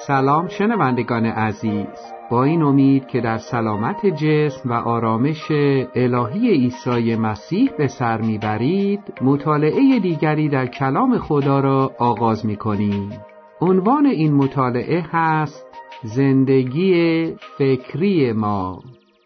سلام شنوندگان عزیز، با این امید که در سلامت جسم و آرامش الهی عیسی مسیح به سر میبرید، مطالعه دیگری در کلام خدا را آغاز میکنیم. عنوان این مطالعه هست زندگی فکری ما.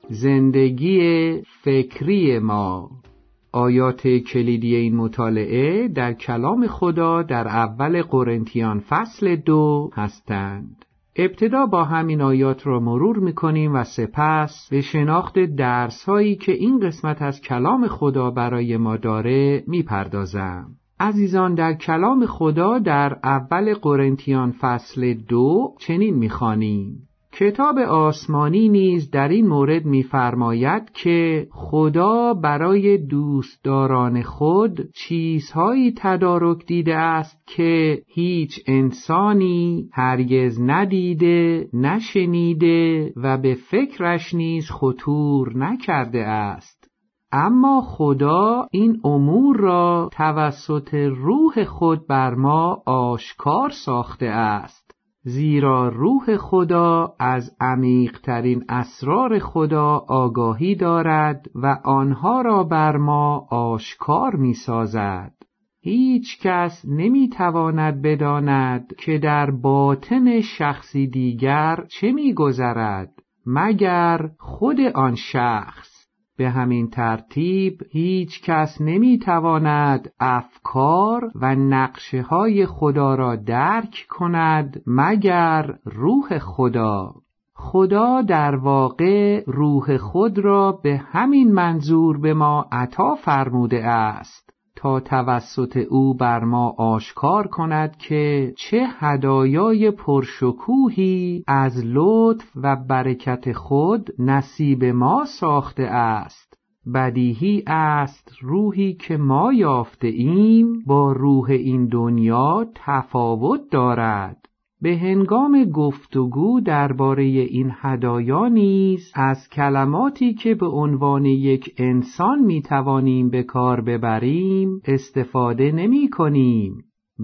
زندگی فکری ما. آیات کلیدی این مطالعه در کلام خدا در اول قرنتیان فصل 2 هستند. ابتدا با همین آیات را مرور می‌کنیم و سپس به شناخت درس‌هایی که این قسمت از کلام خدا برای ما داره می‌پردازم. عزیزان، در کلام خدا در اول قرنتیان فصل 2 چنین می‌خوانیم: کتاب آسمانی نیز در این مورد می‌فرماید که خدا برای دوستداران خود چیزهایی تدارک دیده است که هیچ انسانی هرگز ندیده، نشنیده و به فکرش نیز خطور نکرده است. اما خدا این امور را توسط روح خود بر ما آشکار ساخته است. زیرا روح خدا از عمیق‌ترین اسرار خدا آگاهی دارد و آنها را بر ما آشکار می‌سازد. هیچ کس نمی‌تواند بداند که در باطن شخصی دیگر چه می‌گذرد مگر خود آن شخص. به همین ترتیب هیچ کس نمی‌تواند افکار و نقشه‌های خدا را درک کند مگر روح خدا. خدا در واقع روح خود را به همین منظور به ما عطا فرموده است تا توسط او بر ما آشکار کند که چه هدایای پرشکوهی از لطف و برکت خود نصیب ما ساخته است. بدیهی است روحی که ما یافته ایم با روح این دنیا تفاوت دارد. به هنگام گفتگو درباره این هدایا نیز از کلماتی که به عنوان یک انسان میتوانیم به کار ببریم استفاده نمی کنیم،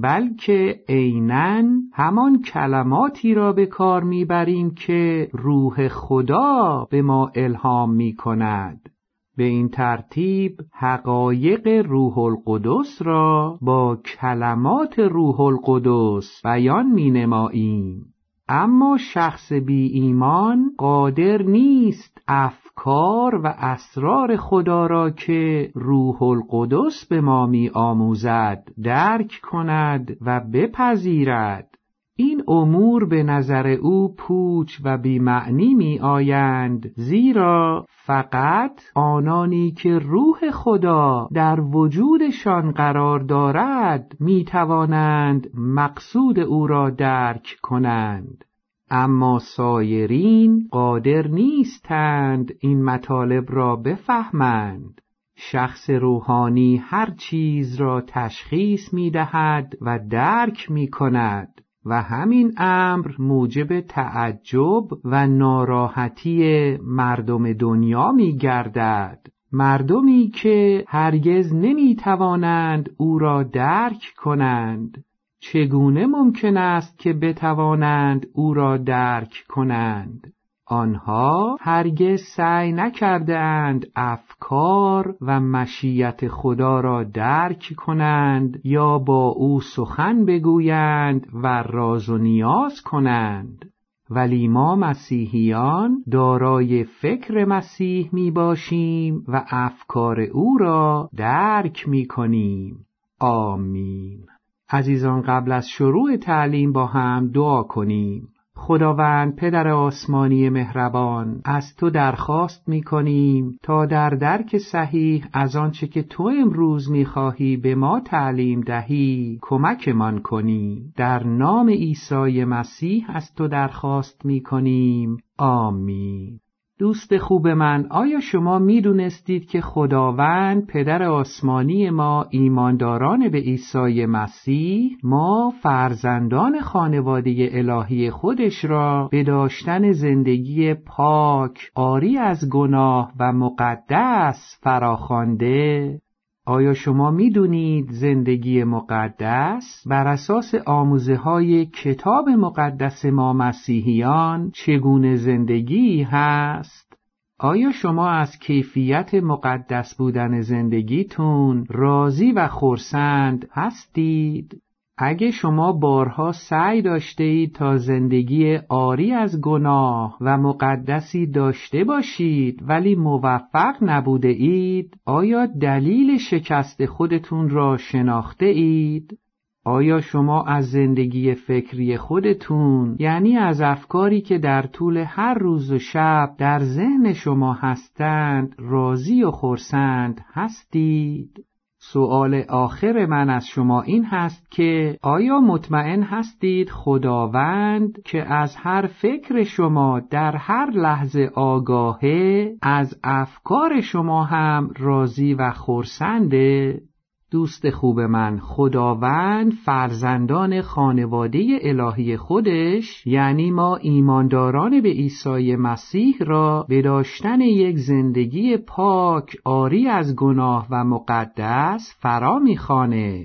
بلکه عیناً همان کلماتی را به کار میبریم که روح خدا به ما الهام میکند. به این ترتیب حقایق روح القدس را با کلمات روح القدس بیان می‌نماییم. اما شخص بی ایمان قادر نیست افکار و اسرار خدا را که روح القدس به ما می‌آموزد درک کند و بپذیرد. این امور به نظر او پوچ و بی‌معنی می‌آیند، زیرا فقط آنانی که روح خدا در وجودشان قرار دارد می‌توانند مقصود او را درک کنند. اما سایرین قادر نیستند این مطالب را بفهمند. شخص روحانی هر چیز را تشخیص می‌دهد و درک می‌کند و همین امر موجب تعجب و ناراحتی مردم دنیا می‌گردد. مردمی که هرگز نمی‌توانند او را درک کنند. چگونه ممکن است که بتوانند او را درک کنند؟ آنها هرگز سعی نکردند افکار و مشیت خدا را درک کنند یا با او سخن بگویند و راز و نیاز کنند. ولی ما مسیحیان دارای فکر مسیح می باشیم و افکار او را درک می کنیم. آمین. عزیزان، قبل از شروع تعلیم با هم دعا کنیم. خداوند پدر آسمانی مهربان، از تو درخواست می‌کنیم تا در درک صحیح از آنچه که تو امروز می‌خواهی به ما تعلیم دهی کمکمان کنی. در نام عیسی مسیح از تو درخواست می‌کنیم. آمین. دوست خوب من، آیا شما می‌دونستید که خداوند پدر آسمانی ما ایمانداران به عیسی مسیح، ما فرزندان خانواده الهی خودش را به داشتن زندگی پاک، عاری از گناه و مقدس فراخوانده؟ آیا شما میدونید زندگی مقدس بر اساس آموزه‌های کتاب مقدس ما مسیحیان چگونه زندگی هست؟ آیا شما از کیفیت مقدس بودن زندگیتون راضی و خرسند هستید؟ اگه شما بارها سعی داشته اید تا زندگی عاری از گناه و مقدسی داشته باشید ولی موفق نبوده اید، آیا دلیل شکست خودتون را شناخته اید؟ آیا شما از زندگی فکری خودتون، یعنی از افکاری که در طول هر روز و شب در ذهن شما هستند، راضی و خرسند هستید؟ سوال آخر من از شما این هست که آیا مطمئن هستید خداوند که از هر فکر شما در هر لحظه آگاهه، از افکار شما هم راضی و خرسنده؟ دوست خوب من، خداوند فرزندان خانواده الهی خودش، یعنی ما ایمانداران به عیسی مسیح را به داشتن یک زندگی پاک عاری از گناه و مقدس فرا می‌خوانه.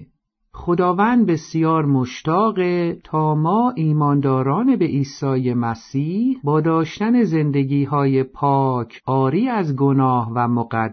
خداوند بسیار مشتاقه تا ما ایمانداران به عیسی مسیح با داشتن زندگی‌های پاک عاری از گناه و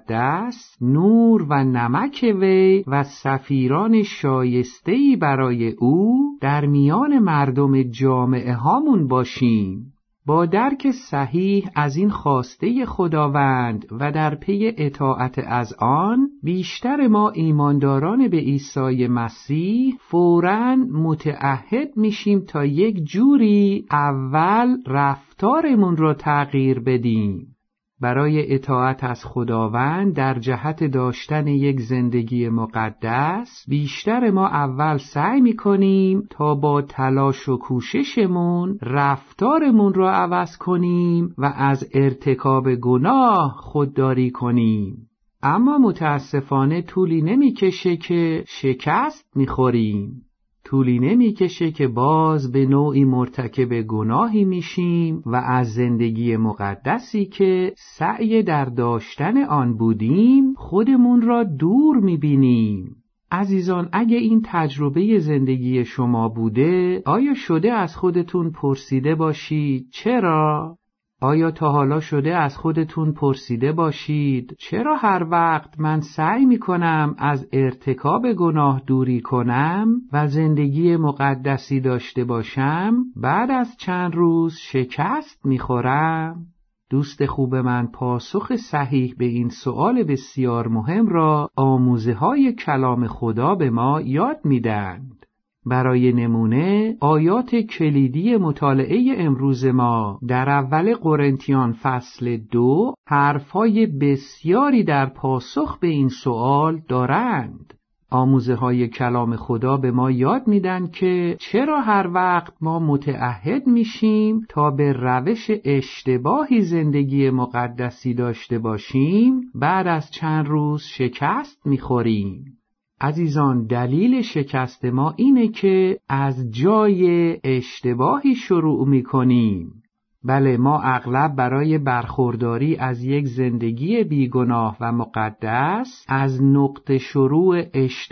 مقدس، نور و نمک وی و سفیران شایسته‌ای برای او در میان مردم جامعه هامون باشیم. با درک صحیح از این خواسته خداوند و در پی اطاعت از آن، بیشتر ما ایمانداران به عیسی مسیح فوراً متعهد میشیم تا یک جوری اول رفتارمون رو تغییر بدیم. برای اطاعت از خداوند در جهت داشتن یک زندگی مقدس، بیشتر ما اول سعی می‌کنیم تا با تلاش و کوششمون رفتارمون رو عوض کنیم و از ارتکاب گناه خودداری کنیم. اما متاسفانه طولی نمی‌کشه که شکست می‌خوریم. طولی نمی‌کشه که باز به نوعی مرتکب گناهی میشیم و از زندگی مقدسی که سعی در داشتن آن بودیم خودمون را دور می‌بینیم. عزیزان، اگه این تجربه زندگی شما بوده، آیا شده از خودتون پرسیده باشید چرا؟ آیا تا حالا شده از خودتون پرسیده باشید چرا هر وقت من سعی می‌کنم از ارتکاب گناه دوری کنم و زندگی مقدسی داشته باشم، بعد از چند روز شکست می‌خورم؟ دوست خوب من، پاسخ صحیح به این سؤال بسیار مهم را آموزه‌های کلام خدا به ما یاد می‌دهند. برای نمونه، آیات کلیدی مطالعه امروز ما در اول قرنتیان فصل 2 حرفای بسیاری در پاسخ به این سؤال دارند. آموزه‌های کلام خدا به ما یاد میدن که چرا هر وقت ما متعهد میشیم تا به روش اشتباهی زندگی مقدسی داشته باشیم، بعد از چند روز شکست میخوریم. عزیزان، دلیل شکست ما اینه که از جای اشتباهی شروع میکنیم. بله، ما اغلب برای برخورداری از یک زندگی بیگناه و مقدس از نقطه شروع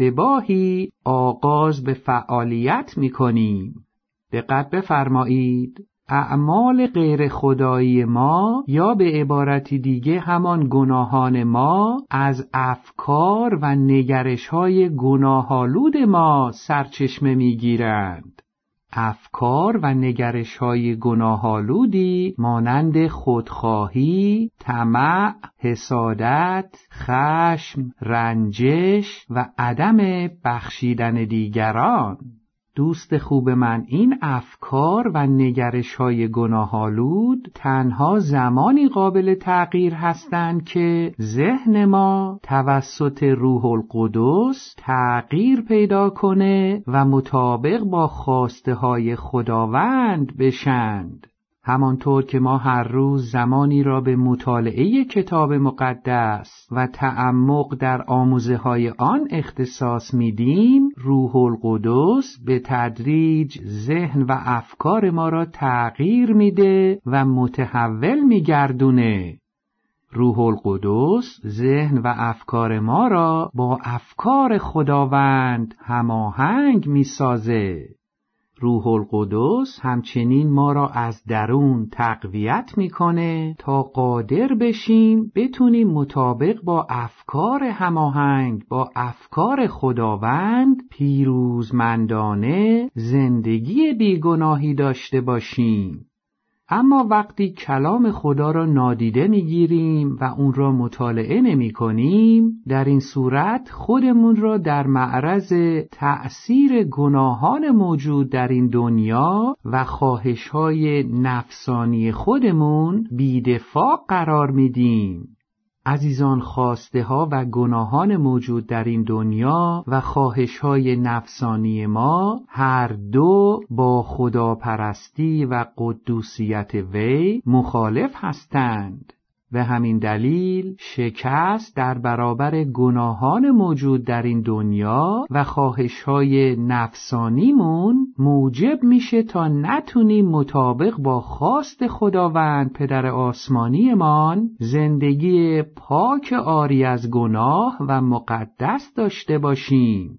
اشتباهی آغاز به فعالیت میکنیم. دقت بفرمایید، اعمال غیر خدایی ما، یا به عبارتی دیگه همان گناهان ما، از افکار و نگرش‌های گناه‌آلود ما سرچشمه می‌گیرند. افکار و نگرش‌های گناه‌آلودی مانند خودخواهی، طمع، حسادت، خشم، رنجش و عدم بخشیدن دیگران. دوست خوب من، این افکار و نگرش‌های گناه‌آلود تنها زمانی قابل تغییر هستند که ذهن ما توسط روح القدس تغییر پیدا کنه و مطابق با خواسته‌های خداوند بشند. همانطور که ما هر روز زمانی را به مطالعه کتاب مقدس و تعمق در آموزه‌های آن اختصاص میدیم، روح القدس به تدریج ذهن و افکار ما را تغییر میده و متحول میگردونه. روح القدس ذهن و افکار ما را با افکار خداوند هماهنگ می‌سازه. روح القدس همچنین ما را از درون تقویت میکنه تا قادر بشیم بتونیم مطابق با افکار هماهنگ با افکار خداوند پیروزمندانه زندگی بیگناهی داشته باشیم. اما وقتی کلام خدا را نادیده میگیریم و اون را مطالعه نمی کنیم، در این صورت خودمون را در معرض تأثیر گناهان موجود در این دنیا و خواهش‌های نفسانی خودمون بی‌دفاع قرار میدیم. عزیزان، خواسته ها و گناهان موجود در این دنیا و خواهش های نفسانی ما هر دو با خداپرستی و قدوسیت وی مخالف هستند. به همین دلیل شکست در برابر گناهان موجود در این دنیا و خواهش‌های نفسانیمون موجب میشه تا نتونیم مطابق با خواست خداوند پدر آسمانیمان زندگی پاک عاری از گناه و مقدس داشته باشیم.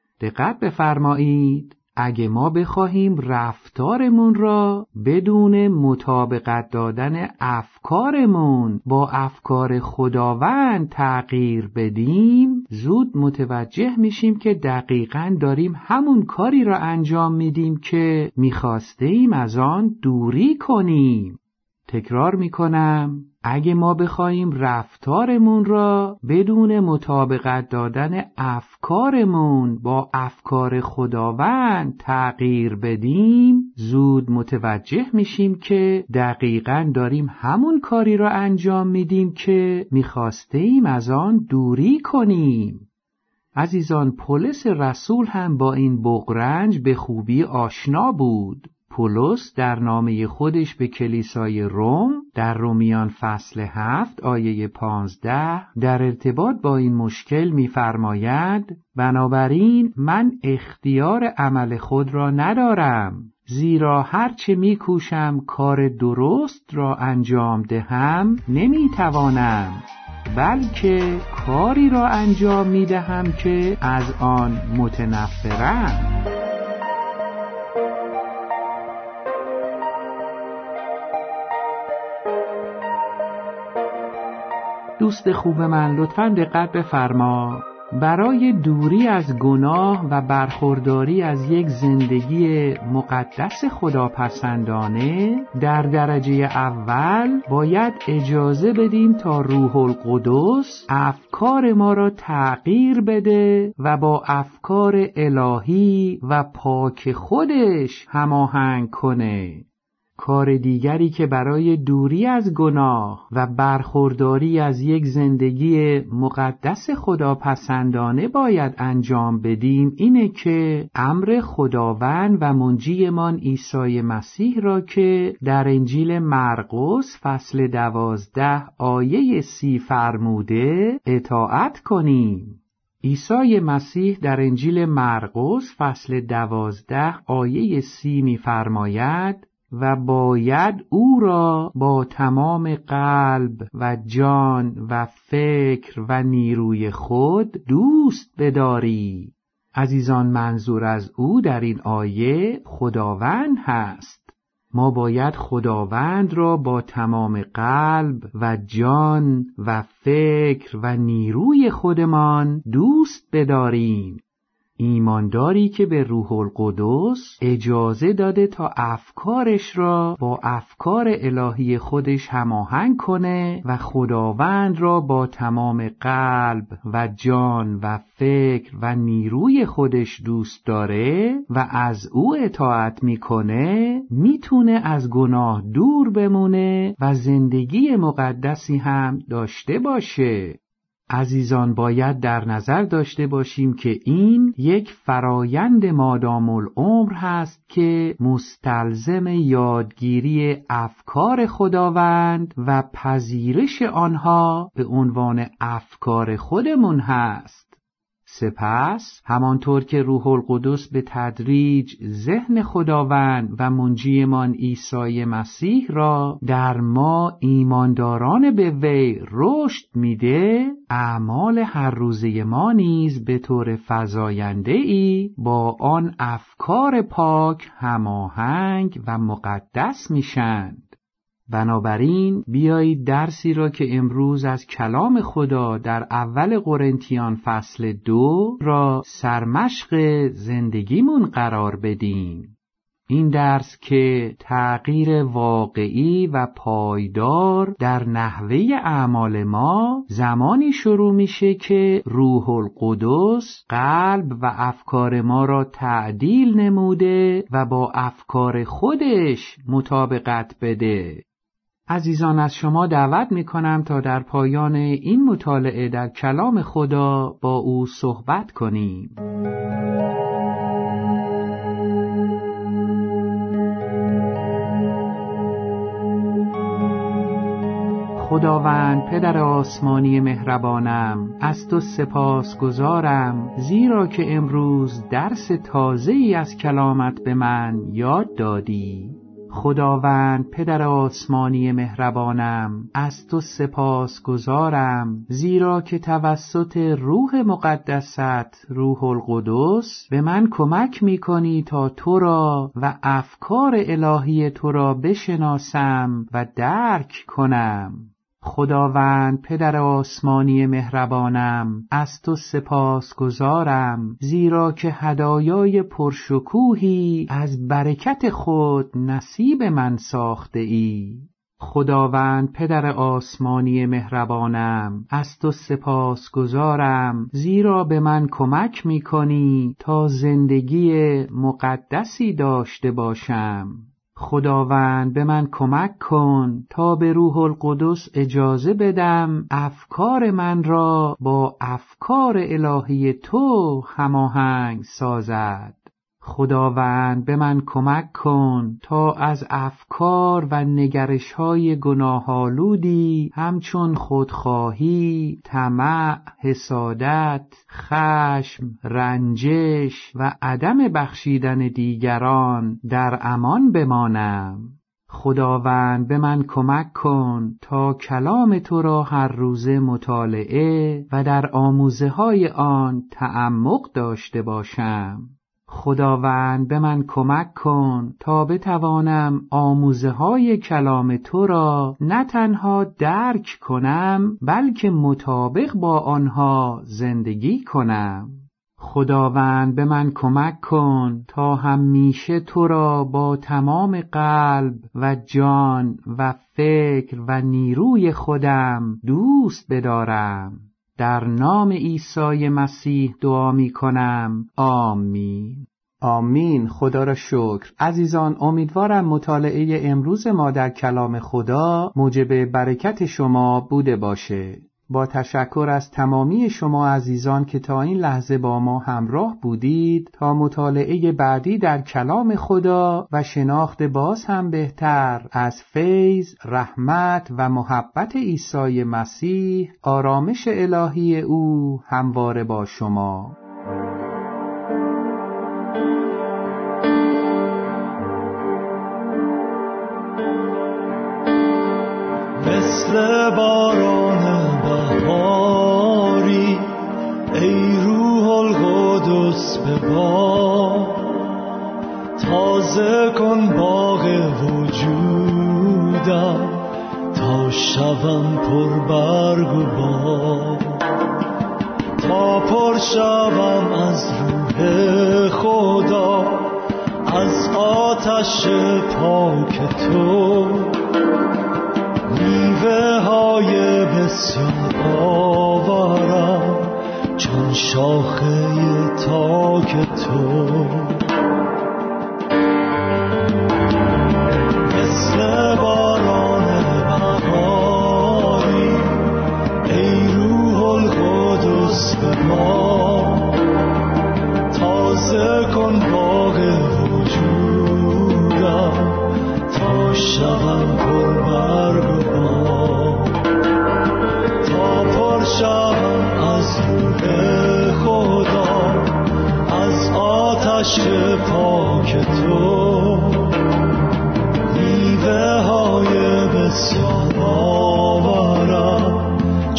دقت بفرمایید، اگه ما بخواهیم رفتارمون را بدون مطابقت دادن افکارمون با افکار خداوند تغییر بدیم، زود متوجه میشیم که دقیقاً داریم همون کاری را انجام میدیم که میخواستیم از آن دوری کنیم. تکرار میکنم، اگه ما بخوایم رفتارمون را بدون مطابقت دادن افکارمون با افکار خداوند تغییر بدیم، زود متوجه میشیم که دقیقاً داریم همون کاری را انجام میدیم که میخواستیم از آن دوری کنیم. عزیزان، پولس رسول هم با این بغرنج به خوبی آشنا بود. پولس در نامه خودش به کلیسای روم در رومیان فصل 7 آیه 15 در ارتباط با این مشکل می‌فرماید: بنابراین من اختیار عمل خود را ندارم، زیرا هرچه می‌کوشم کار درست را انجام دهم نمی‌توانم، بلکه کاری را انجام می‌دهم که از آن متنفرم. دوست خوب من، لطفاً دقت بفرما. برای دوری از گناه و برخورداری از یک زندگی مقدس خداپسندانه در درجه اول باید اجازه بدیم تا روح القدس افکار ما را تغییر بده و با افکار الهی و پاک خودش هماهنگ کنه. کار دیگری که برای دوری از گناه و برخورداری از یک زندگی مقدس خداپسندانه باید انجام بدیم اینه که امر خداوند و منجیمان عیسی مسیح را که در انجیل مرقس فصل 12 آیه 30 فرموده اطاعت کنیم. عیسی مسیح در انجیل مرقس فصل 12 آیه 30 می‌فرماید: و باید او را با تمام قلب و جان و فکر و نیروی خود دوست بداری. عزیزان، منظور از او در این آیه خداوند هست. ما باید خداوند را با تمام قلب و جان و فکر و نیروی خودمان دوست بداریم. ایمانداری که به روح القدس اجازه داده تا افکارش را با افکار الهی خودش هماهنگ کنه و خداوند را با تمام قلب و جان و فکر و نیروی خودش دوست داره و از او اطاعت میکنه، میتونه از گناه دور بمونه و زندگی مقدسی هم داشته باشه. عزیزان، باید در نظر داشته باشیم که این یک فرایند مادام العمر هست که مستلزم یادگیری افکار خداوند و پذیرش آنها به عنوان افکار خودمون هست. سپس همانطور که روح القدس به تدریج ذهن خداوند و منجیمان عیسی مسیح را در ما ایمانداران به وی رشد میده، اعمال هر روزه ما نیز به طور فزاینده‌ای با آن افکار پاک هماهنگ و مقدس میشند. بنابراین بیایید درسی را که امروز از کلام خدا در اول قرنتیان فصل 2 را سرمشق زندگیمون قرار بدیم. این درس که تغییر واقعی و پایدار در نحوه اعمال ما زمانی شروع میشه که روح القدس قلب و افکار ما را تعدیل نموده و با افکار خودش مطابقت بده. عزیزان، از شما دعوت میکنم تا در پایان این مطالعه در کلام خدا با او صحبت کنیم. خداوند پدر آسمانی مهربانم، از تو سپاسگزارم، زیرا که امروز درس تازه‌ای از کلامت به من یاد دادی. خداوند پدر آسمانی مهربانم، از تو سپاسگزارم، زیرا که توسط روح مقدست، روح القدس، به من کمک می‌کنی تا تو را و افکار الهی تو را بشناسم و درک کنم. خداوند پدر آسمانی مهربانم، از تو سپاسگزارم، زیرا که هدایای پرشکوهی از برکت خود نصیب من ساخته ای. خداوند پدر آسمانی مهربانم، از تو سپاسگزارم، زیرا به من کمک می کنی تا زندگی مقدسی داشته باشم. خداوند به من کمک کن تا به روح القدس اجازه بدم افکار من را با افکار الهی تو هماهنگ سازد. خداوند به من کمک کن تا از افکار و نگرش‌های گناه‌آلودی همچون خودخواهی، طمع، حسادت، خشم، رنجش و عدم بخشیدن دیگران در امان بمانم. خداوند به من کمک کن تا کلام تو را هر روزه مطالعه و در آموزه‌های آن تعمق داشته باشم. خداوند به من کمک کن تا بتوانم آموزه‌های کلام تو را نه تنها درک کنم بلکه مطابق با آنها زندگی کنم. خداوند به من کمک کن تا همیشه تو را با تمام قلب و جان و فکر و نیروی خودم دوست بدارم. در نام عیسی مسیح دعا می کنم. آمین. آمین. خدا را شکر. عزیزان، امیدوارم مطالعه امروز ما در کلام خدا موجب برکت شما بوده باشه. با تشکر از تمامی شما عزیزان که تا این لحظه با ما همراه بودید، تا مطالعه بعدی در کلام خدا و شناخت باز هم بهتر از فیض، رحمت و محبت عیسی مسیح، آرامش الهی او همواره با شما. مثل باران بهاری ای روح القدس ببار، تازه کن باغ وجودم تا شوم پر برگ و بار، تا پر شوم از روح خدا، از آتش پاک تو، میوه های بسیار آورم چون شاخه تاک تو. مثل باران بهاری ای روح القدس ببار، تازه کن باغ وجودم تا شوم پر برگ و بار، تا پر شوم از روح خدا،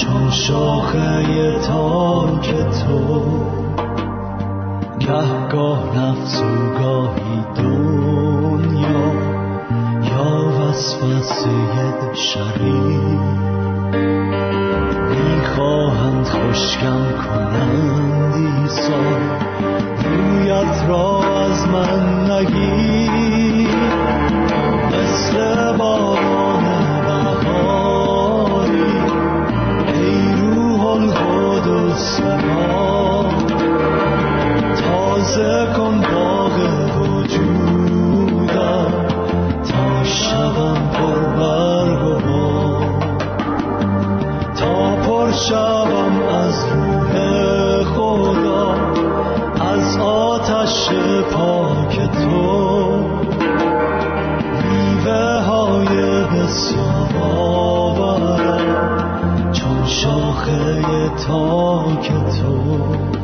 چون شاخه تاک تو، گهگاه نفس و گاهی دنیا یا وسوسه شریر، میخواهند خشکم کنند عیسی، رویت را از من نگیر. مثل باران بهاری ای روح القدس ما، تازه کن باغ وجودم تا شبم پر برگ و بار، تا پر شبم از روح خدا، از آتش پاک تو. میوه های بسیار آورم چون شاخه تاک تو،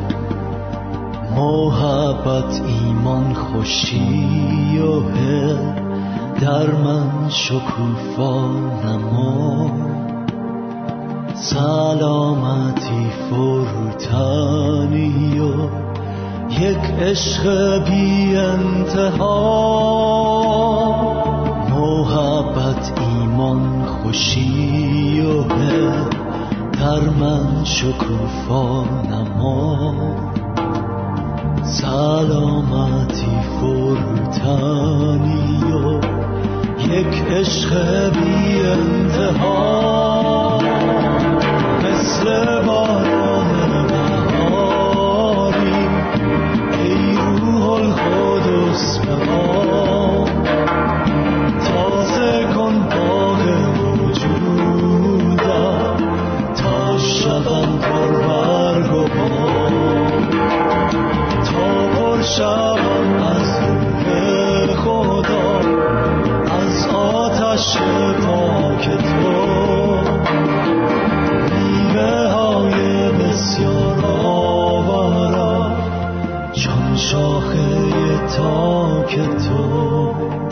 محبت ایمان خوشی و هل در من شکوفا نما، سلامتی فروتنی و یک عشق بی انتها. محبت ایمان خوشی و هل در من شکوفا نما، سلامتی فروتنی و یک عشق بی انتها. مثل باران بهاری ای روح القدس به ما، تازه کن باغ وجودم تا شبم پر برگ و بار، تا پر شبم از روح خدا، از آتش پاک تو. میوه های بسیار آورم چون شاخه تاک تو،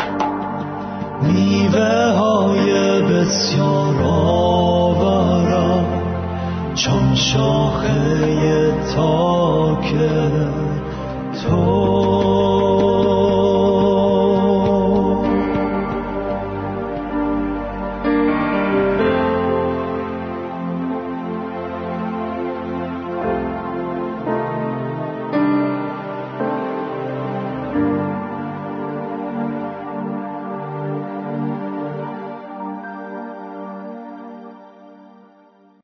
میوه های بسیار آورم چون شاخه تاک تو.